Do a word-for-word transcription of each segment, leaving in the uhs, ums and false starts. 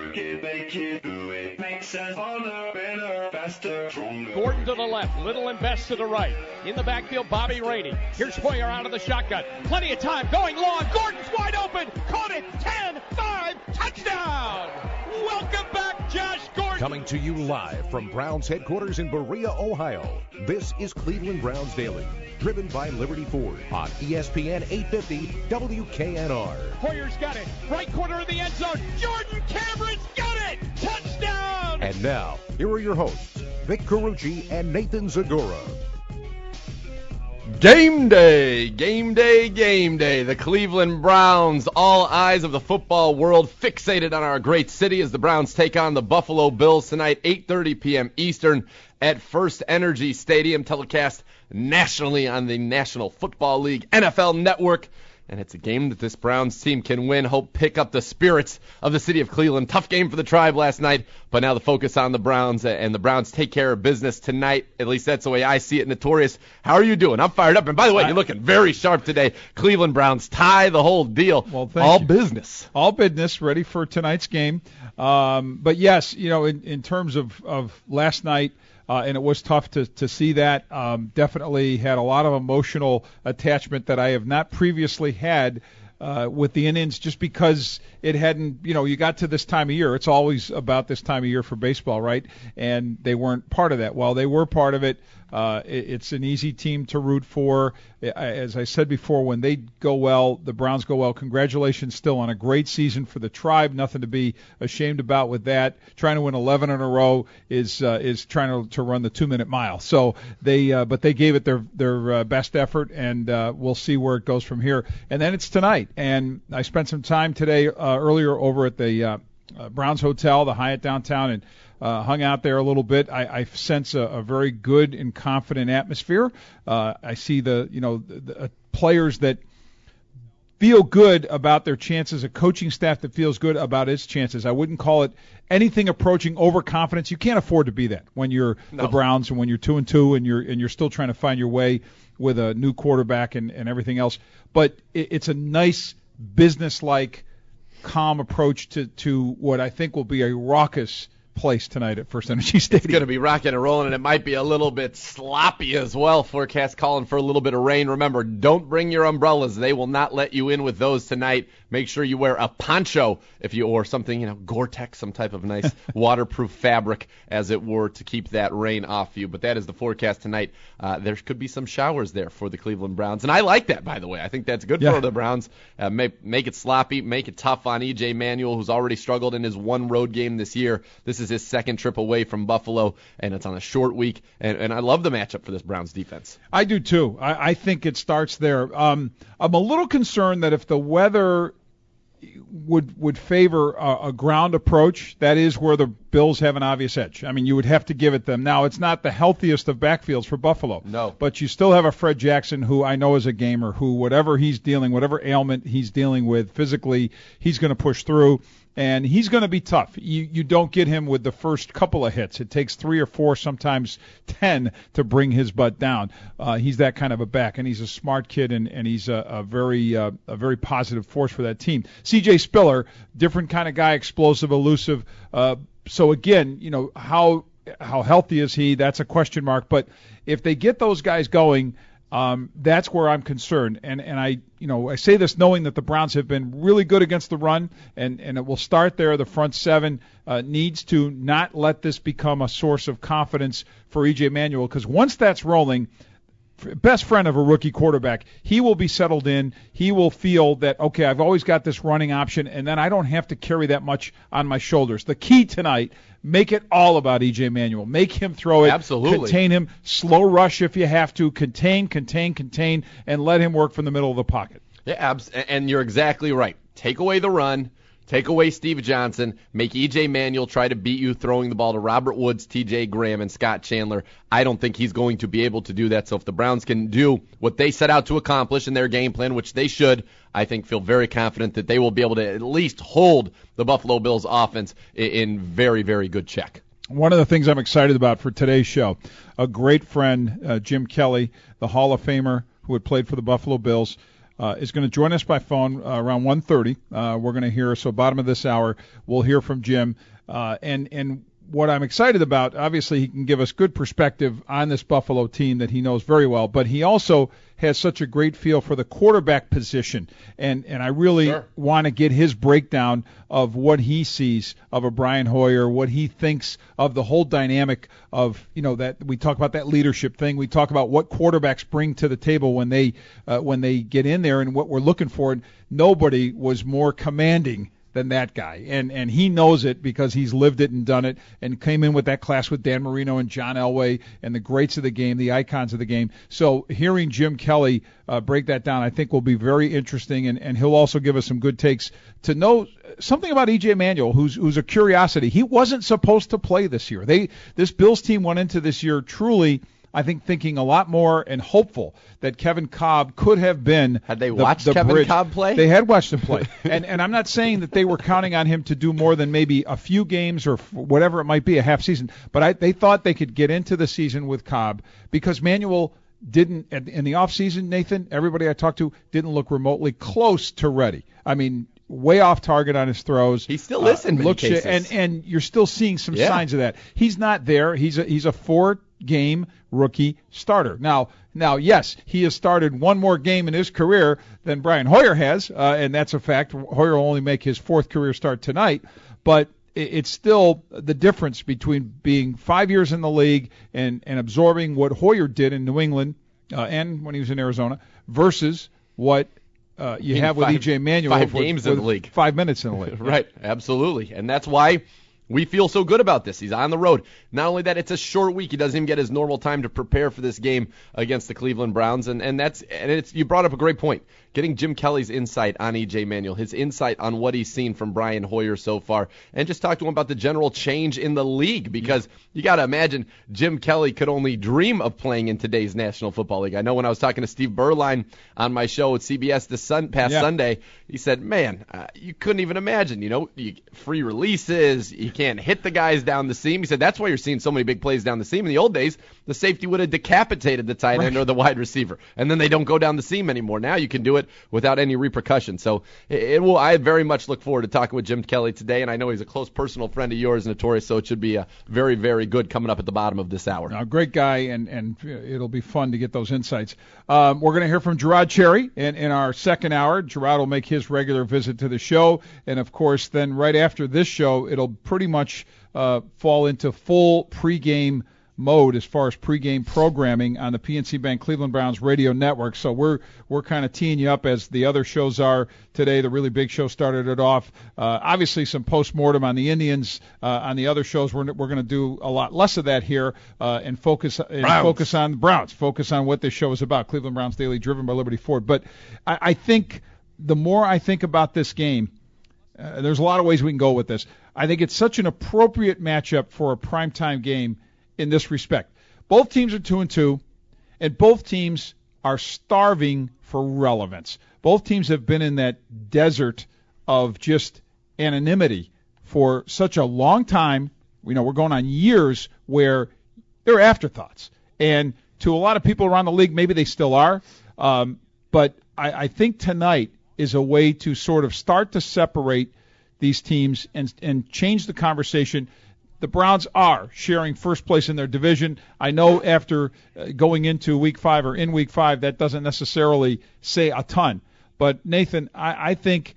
work it, make it, do it. Makes us harder, better, faster, stronger. Gordon to the left, Little and Best to the right. In the backfield, Bobby Rainey. Here's Poyer out of the shotgun. Plenty of time, going long. Gordon's wide open. Caught it. ten, five, touchdown. Welcome back, Josh Gordon. Coming to you live from Browns headquarters in Berea, Ohio. This is Cleveland Browns Daily, driven by Liberty Ford on E S P N eight fifty W K N R. Poyer's got it. Right corner of the end zone. Jordan Cameron's got it. Touchdown. And now, here are your hosts, Vic Carucci and Nathan Zagora. Game day, game day, game day. The Cleveland Browns, all eyes of the football world fixated on our great city as the Browns take on the Buffalo Bills tonight, eight thirty p.m. Eastern at First Energy Stadium, telecast nationally on the National Football League N F L Network. And it's a game that this Browns team can win, hope pick up the spirits of the city of Cleveland. Tough game for the Tribe last night, but now the focus on the Browns, and the Browns take care of business tonight. At least that's the way I see it. Notorious, how are you doing? I'm fired up. And by the way, you're looking very sharp today. Cleveland Browns tie the whole deal. Well, thank All you. business. All business, ready for tonight's game. Um, but, yes, you know, in, in terms of, of last night, Uh, and it was tough to, to see that. Um, definitely had a lot of emotional attachment that I have not previously had uh, with the Indians, just because it hadn't, you know, you got to this time of year. It's always about this time of year for baseball, right? And they weren't part of that. Well, they were part of it. Uh, it, it's an easy team to root for. As I said before, when they go well, the Browns go well. Congratulations still on a great season for the Tribe. Nothing to be ashamed about with that. Trying to win eleven in a row is uh, is trying to, to run the two-minute mile. So they, uh, but they gave it their their uh, best effort, and uh, we'll see where it goes from here. And then it's tonight. And I spent some time today uh, earlier over at the uh, uh, Browns Hotel, the Hyatt downtown, and Uh, hung out there a little bit. I, I sense a, a very good and confident atmosphere. Uh, I see the, you know, the, the uh, players that feel good about their chances, a coaching staff that feels good about its chances. I wouldn't call it anything approaching overconfidence. You can't afford to be that when you're No. the Browns and when you're two and two and you're and you're still trying to find your way with a new quarterback and, and everything else. But it, it's a nice business-like, calm approach to to what I think will be a raucous place tonight at First Energy Stadium. It's going to be rocking and rolling, and it might be a little bit sloppy as well. Forecast calling for a little bit of rain. Remember, don't bring your umbrellas. They will not let you in with those tonight. Make sure you wear a poncho if you or something, you know, Gore-Tex, some type of nice waterproof fabric, as it were, to keep that rain off you. But that is the forecast tonight. Uh, there could be some showers there for the Cleveland Browns, and I like that, by the way. I think that's good Yeah. for the Browns. Uh, make, make it sloppy, make it tough on E J Manuel, who's already struggled in his one road game this year. This is his second trip away from Buffalo, and it's on a short week. And, and I love the matchup for this Browns defense. I do too. I, I think it starts there. Um, I'm a little concerned that if the weather would would favor a, a ground approach, that is where the Bills have an obvious edge. I mean, you would have to give it them. Now, it's not the healthiest of backfields for Buffalo. No. But you still have a Fred Jackson who I know is a gamer, who whatever he's dealing, whatever ailment he's dealing with physically, he's going to push through. And he's going to be tough. You you don't get him with the first couple of hits. It takes three or four, sometimes ten, to bring his butt down. Uh, he's that kind of a back, and he's a smart kid, and, and he's a, a very uh, a very positive force for that team. C J Spiller, different kind of guy, explosive, elusive. Uh, so again, you know, how how healthy is he? That's a question mark. But if they get those guys going, Um, that's where I'm concerned, and and I you know I say this knowing that the Browns have been really good against the run, and and it will start there. The front seven uh, needs to not let this become a source of confidence for E J Manuel, because once that's rolling, best friend of a rookie quarterback, he will be settled in. He will feel that, okay, I've always got this running option, and then I don't have to carry that much on my shoulders. The key tonight, make it all about E J Manuel. Make him throw it. Absolutely. Contain him. Slow rush if you have to. Contain, contain, contain, and let him work from the middle of the pocket. Yeah, abs- and you're exactly right. Take away the run. Take away Steve Johnson. Make E J Manuel try to beat you throwing the ball to Robert Woods, T J Graham, and Scott Chandler. I don't think he's going to be able to do that. So if the Browns can do what they set out to accomplish in their game plan, which they should, I think feel very confident that they will be able to at least hold the Buffalo Bills offense in very, very good check. One of the things I'm excited about for today's show, a great friend, uh, Jim Kelly, the Hall of Famer who had played for the Buffalo Bills, uh, is going to join us by phone uh, around one thirty. Uh, we're going to hear, so bottom of this hour, we'll hear from Jim. Uh, and, and what I'm excited about, obviously he can give us good perspective on this Buffalo team that he knows very well, but he also has such a great feel for the quarterback position. And, and I really sure. want to get his breakdown of what he sees of a Brian Hoyer, what he thinks of the whole dynamic of, you know, that we talk about that leadership thing. We talk about what quarterbacks bring to the table when they, uh, when they get in there and what we're looking for. And nobody was more commanding than that guy, and and he knows it because he's lived it and done it, and came in with that class with Dan Marino and John Elway and the greats of the game, the icons of the game. So hearing Jim Kelly uh, break that down, I think will be very interesting, and, and he'll also give us some good takes to know something about E J Manuel, who's who's a curiosity. He wasn't supposed to play this year. They this Bills team went into this year truly, I think, thinking a lot more and hopeful that Kevin Kolb could have been. Had they the, watched the Kevin bridge. Kolb play? They had watched him play. and and I'm not saying that they were counting on him to do more than maybe a few games or f- whatever it might be, a half season. But I, they thought they could get into the season with Kolb because Manuel didn't, in the offseason, Nathan, everybody I talked to, didn't look remotely close to ready. I mean, way off target on his throws. He still is in uh, many looks cases. And, and you're still seeing some yeah. signs of that. He's not there. He's a, he's a four-game rookie starter. Now, now, yes, he has started one more game in his career than Brian Hoyer has, uh, and that's a fact. Hoyer will only make his fourth career start tonight, but it's still the difference between being five years in the league and, and absorbing what Hoyer did in New England uh, and when he was in Arizona versus what uh, you have with five, E J Manuel. Five with, games with in the league. Five minutes in the league. Right, absolutely. And that's why we feel so good about this. He's on the road. Not only that, it's a short week. He doesn't even get his normal time to prepare for this game against the Cleveland Browns. And, and that's and it's you brought up a great point. Getting Jim Kelly's insight on E J Manuel, his insight on what he's seen from Brian Hoyer so far, and just talk to him about the general change in the league, because you got to imagine Jim Kelly could only dream of playing in today's National Football League. I know when I was talking to Steve Berline on my show at C B S this sun, past yeah. Sunday, he said, man, uh, you couldn't even imagine, you know, you, free releases, you can't hit the guys down the seam. He said that's why you're seeing so many big plays down the seam. In the old days, the safety would have decapitated the tight end right. or the wide receiver, and then they don't go down the seam anymore. Now you can do it without any repercussion. So it, it will. I very much look forward to talking with Jim Kelly today, and I know he's a close personal friend of yours, Notorious, so it should be a very, very good coming up at the bottom of this hour. A great guy, and, and it'll be fun to get those insights. Um, we're going to hear from Gerard Cherry in, in our second hour. Gerard will make his regular visit to the show, and, of course, then right after this show, it'll pretty much uh, fall into full pregame mode as far as pregame programming on the P N C Bank Cleveland Browns radio network. So we're we're kind of teeing you up as the other shows are today. The really big show started it off. Uh, obviously some postmortem on the Indians. Uh, on the other shows, we're we're going to do a lot less of that here uh, and focus and focus on the Browns. Focus on what this show is about. Cleveland Browns Daily, driven by Liberty Ford. But I, I think the more I think about this game, uh, there's a lot of ways we can go with this. I think it's such an appropriate matchup for a primetime game in this respect. Both teams are two and two, and both teams are starving for relevance. Both teams have been in that desert of just anonymity for such a long time. You know, we're going on years where they're afterthoughts. And to a lot of people around the league, maybe they still are. Um, but I, I think tonight is a way to sort of start to separate these teams and and change the conversation. The Browns are sharing first place in their division. I know after uh, going into week five or in week five, that doesn't necessarily say a ton. But, Nathan, I, I think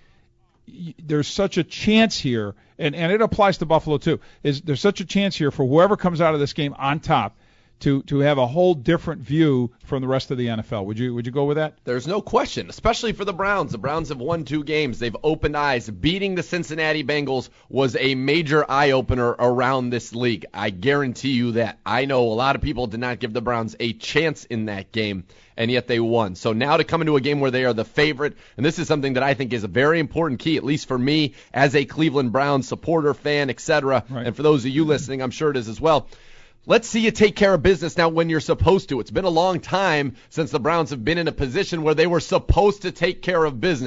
y- there's such a chance here, and, and it applies to Buffalo too, is there's such a chance here for whoever comes out of this game on top to to have a whole different view from the rest of the N F L. Would you would you go with that? There's no question, especially for the Browns. The Browns have won two games. They've opened eyes. Beating the Cincinnati Bengals was a major eye-opener around this league. I guarantee you that. I know a lot of people did not give the Browns a chance in that game, and yet they won. So now to come into a game where they are the favorite, and this is something that I think is a very important key, at least for me as a Cleveland Browns supporter, fan, et cetera, right. And for those of you listening, I'm sure it is as well. Let's see you take care of business now when you're supposed to. It's been a long time since the Browns have been in a position where they were supposed to take care of business.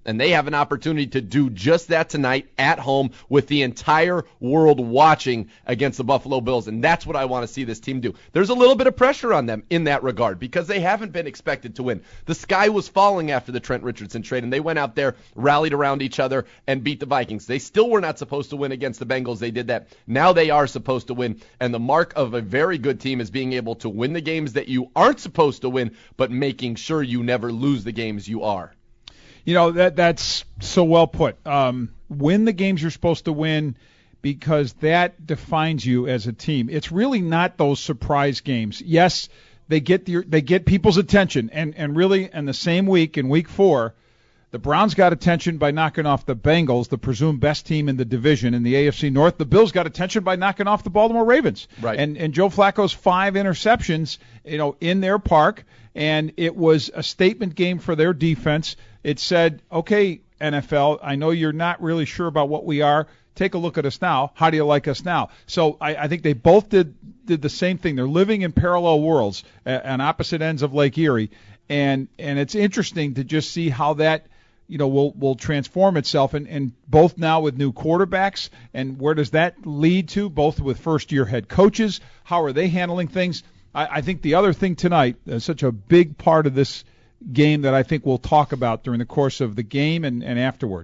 And they have an opportunity to do just that tonight at home with the entire world watching against the Buffalo Bills. And that's what I want to see this team do. There's a little bit of pressure on them in that regard because they haven't been expected to win. The sky was falling after the Trent Richardson trade, and they went out there, rallied around each other, and beat the Vikings. They still were not supposed to win against the Bengals. They did that. Now they are supposed to win. And the mark of a very good team is being able to win the games that you aren't supposed to win, but making sure you never lose the games you are. You know, that that's so well put. Um, win the games you're supposed to win because that defines you as a team. It's really not those surprise games. Yes, they get the, they get people's attention, and, and really in the same week, in week four, the Browns got attention by knocking off the Bengals, the presumed best team in the division in the A F C North. The Bills got attention by knocking off the Baltimore Ravens. Right. And and Joe Flacco's five interceptions, you know, in their park, and it was a statement game for their defense. It said, okay, N F L, I know you're not really sure about what we are. Take a look at us now. How do you like us now? So I, I think they both did did the same thing. They're living in parallel worlds uh, on opposite ends of Lake Erie, and and it's interesting to just see how that, you know, will will transform itself, and, and both now with new quarterbacks, and where does that lead to, both with first-year head coaches? How are they handling things? I, I think the other thing tonight, uh, such a big part of this game that I think we'll talk about during the course of the game and, and afterward,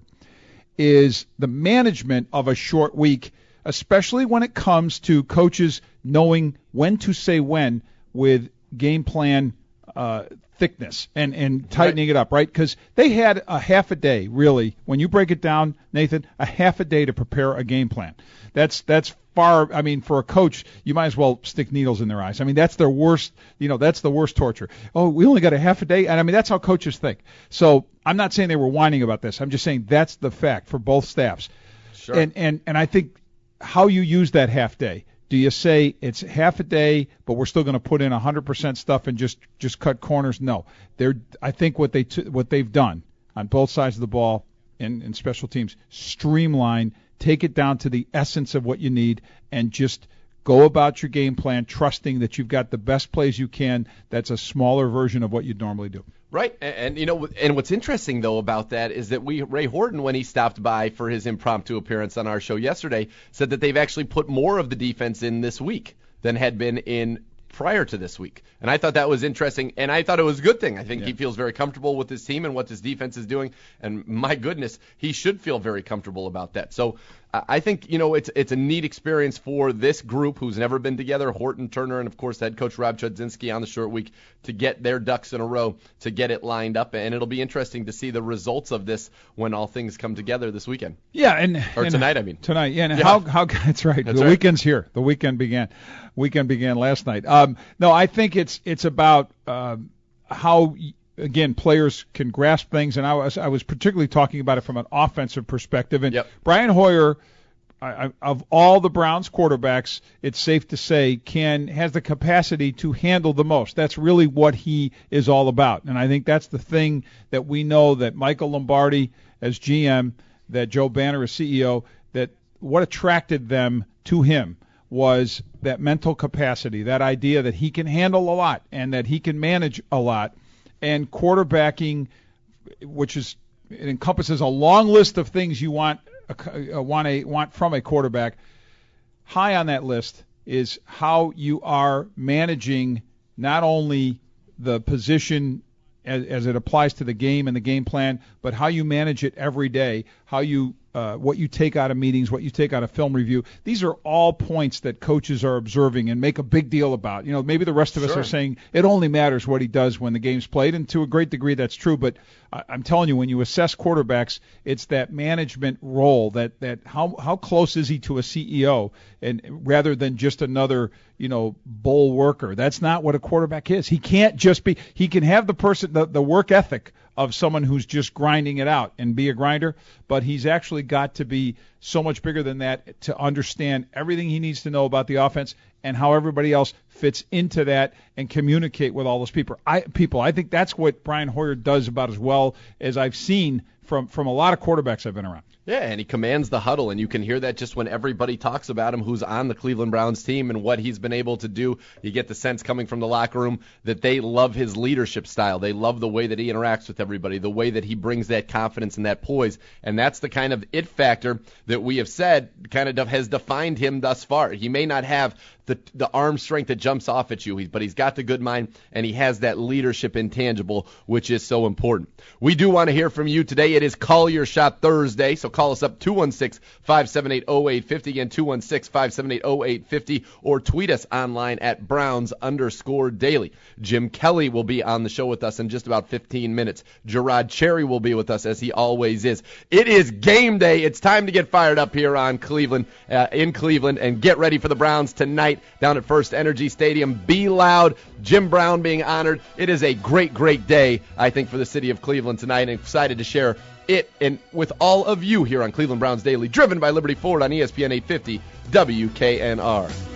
is the management of a short week, especially when it comes to coaches knowing when to say when with game plan uh, thickness and, and tightening right. it up, right? Because they had a half a day, really, when you break it down, Nathan, a half a day to prepare a game plan. That's that's far, I mean, for a coach, you might as well stick needles in their eyes. I mean, that's their worst, you know, that's the worst torture. Oh, we only got a half a day? And I mean, that's how coaches think. So I'm not saying they were whining about this. I'm just saying that's the fact for both staffs. Sure. And, and, and I think how you use that half day. Do you say it's half a day, but we're still going to put in one hundred percent stuff and just, just cut corners? No. They're, I think what, they t- what they've done on both sides of the ball in, in special teams, streamline, take it down to the essence of what you need, and just go about your game plan trusting that you've got the best plays you can. That's a smaller version of what you'd normally do. Right, and, and you know, and what's interesting though about that is that we Ray Horton, when he stopped by for his impromptu appearance on our show yesterday, said that they've actually put more of the defense in this week than had been in prior to this week. And I thought that was interesting, and I thought it was a good thing. I think yeah. he feels very comfortable with his team and what his defense is doing, and my goodness, he should feel very comfortable about that. So I think, you know, it's it's a neat experience for this group who's never been together, Horton, Turner, and, of course, head coach Rob Chudzinski on the short week, to get their ducks in a row, to get it lined up. And it'll be interesting to see the results of this when all things come together this weekend. Yeah, and Or and tonight, I mean. Tonight, yeah. And yeah. how, how, that's right. That's the right. weekend's here. The weekend began. Weekend began last night. Um, no, I think it's it's about um, how – again, players can grasp things, and I was I was particularly talking about it from an offensive perspective. And yep. Brian Hoyer, I, I, of all the Browns quarterbacks, it's safe to say can has the capacity to handle the most. That's really what he is all about, and I think that's the thing that we know, that Michael Lombardi as G M, that Joe Banner as C E O, that what attracted them to him was that mental capacity, that idea that he can handle a lot and that he can manage a lot. And quarterbacking, which is it encompasses a long list of things you want uh, want a want from a quarterback. High on that list is how you are managing not only the position as, as it applies to the game and the game plan, but how you manage it every day, how you uh, what you take out of meetings, what you take out of film review. These are all points that coaches are observing and make a big deal about. You know, maybe the rest of us Sure. are saying it only matters what he does when the game's played, and to a great degree that's true. But I, I'm telling you, when you assess quarterbacks, it's that management role, that that how how close is he to a C E O, and rather than just another, you know, bowl worker. That's not what a quarterback is. He can't just be. He can have the person the, the work ethic of someone who's just grinding it out and be a grinder, but he's actually got to be so much bigger than that to understand everything he needs to know about the offense and how everybody else fits into that and communicate with all those people. I, people, I think that's what Brian Hoyer does about as well as I've seen from, from a lot of quarterbacks I've been around. Yeah, and he commands the huddle, and you can hear that just when everybody talks about him who's on the Cleveland Browns team and what he's been able to do. You get the sense coming from the locker room that they love his leadership style. They love the way that he interacts with everybody, the way that he brings that confidence and that poise, and that's the kind of it factor that we have said kind of has defined him thus far. He may not have the the arm strength that jumps off at you, but he's got the good mind, and he has that leadership intangible, which is so important. We do want to hear from you today. It is Call Your Shot Thursday, so call us up two one six, five seven eight, zero eight five zero, again, two one six, five seven eight, zero eight five zero, or tweet us online at Browns underscore daily. Jim Kelly will be on the show with us in just about fifteen minutes. Gerard Cherry will be with us, as he always is. It is game day. It's time to get fired up here on Cleveland, uh, in Cleveland, and get ready for the Browns tonight down at First Energy Stadium. Be loud. Jim Brown being honored. It is a great, great day, I think, for the city of Cleveland tonight, and excited to share it and with all of you here on Cleveland Browns Daily, driven by Liberty Ford on E S P N eight fifty W K N R.